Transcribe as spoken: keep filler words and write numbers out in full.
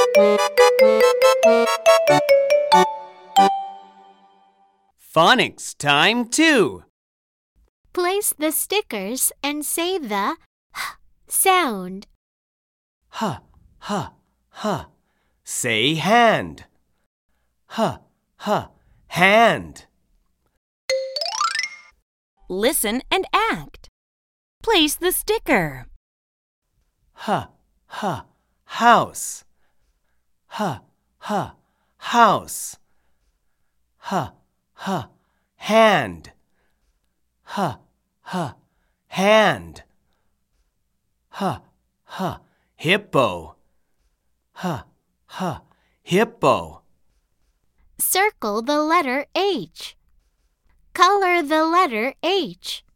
Phonics time two. Place the stickers and say the h sound. Huh, huh, huh. Say hand. Huh, huh, hand. Listen and act. Place the sticker. Huh, huh, house. Huh, huh, house. Huh, huh, hand. Huh, huh, hand. Huh, huh, hippo. Huh, huh, hippo. Circle the letter H. Color the letter H.